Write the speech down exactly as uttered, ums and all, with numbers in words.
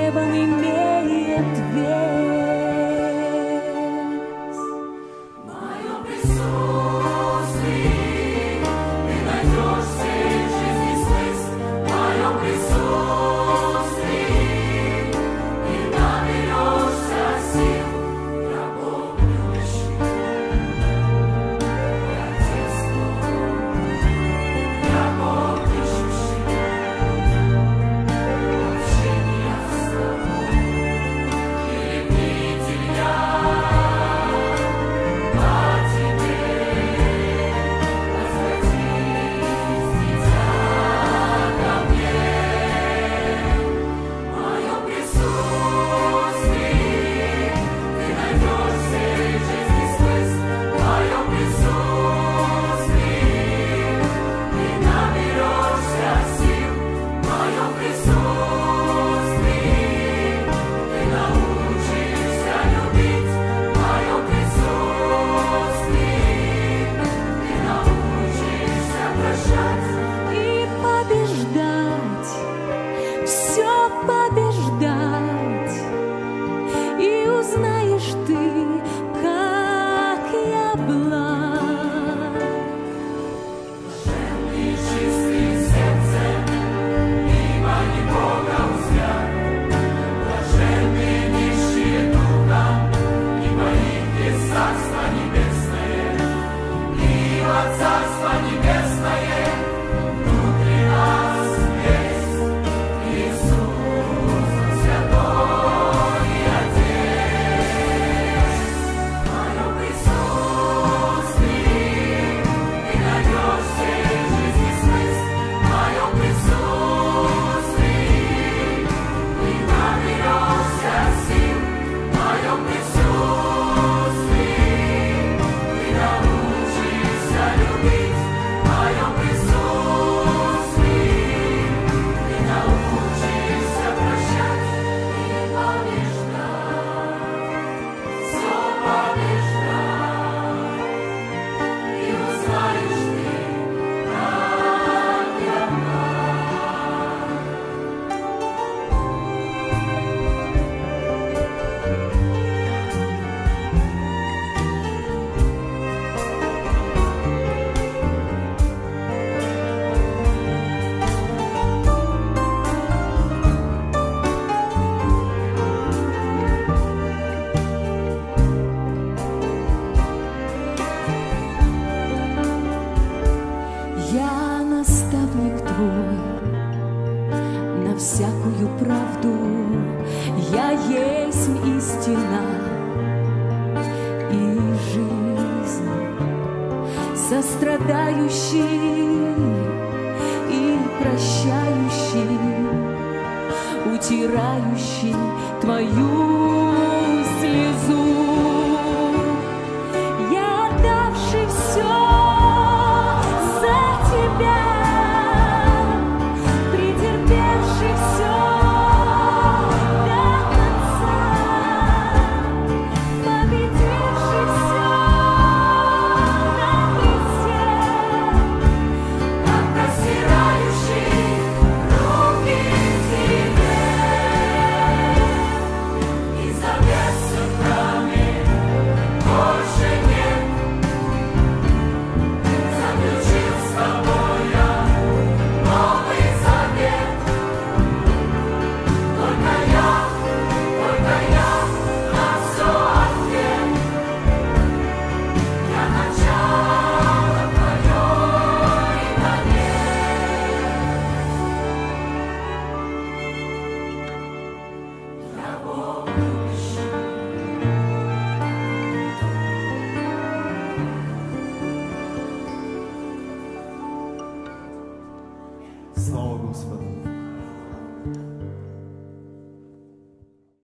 небом имеет вес. В моем присутствии ты найдешь всей жизни смысл. В моем присутствии ты наберешься сил. Я Бог любящий, мой Отец твой. Я Бог ищущий общения с тобой. Перепнитель я по тебе. Возвратись, дитя, ко мне. В моем присутствии ты найдешь всей жизни смысл. В моем присутствии ты наберешься сил. В моем присутствии ты научишься любить. В моем присутствии ты научишься прощать. И побеждать, все побеждать, и узнаешь ты, как я благ. Блаженный чистый сердцем, ибо не Бога узрят. Блаженные нищие духом, ибо их есть Царство Небесное. Ибо Царство Небесное внутри нас есть. Иисус, Святой и Отец. В моем присутствии ты найдешь всей жизни смысл. В моем присутствии ты наберешься сил. В моем присутствии ты научишься любить. В моем присутствии ты научишься прощать и побеждать. Все побеждать. И узнаешь ты, как я благ. Я наставник твой на всякую правду, я есть истина и жизнь, сострадающий и прощающий, утирающий твою слезу.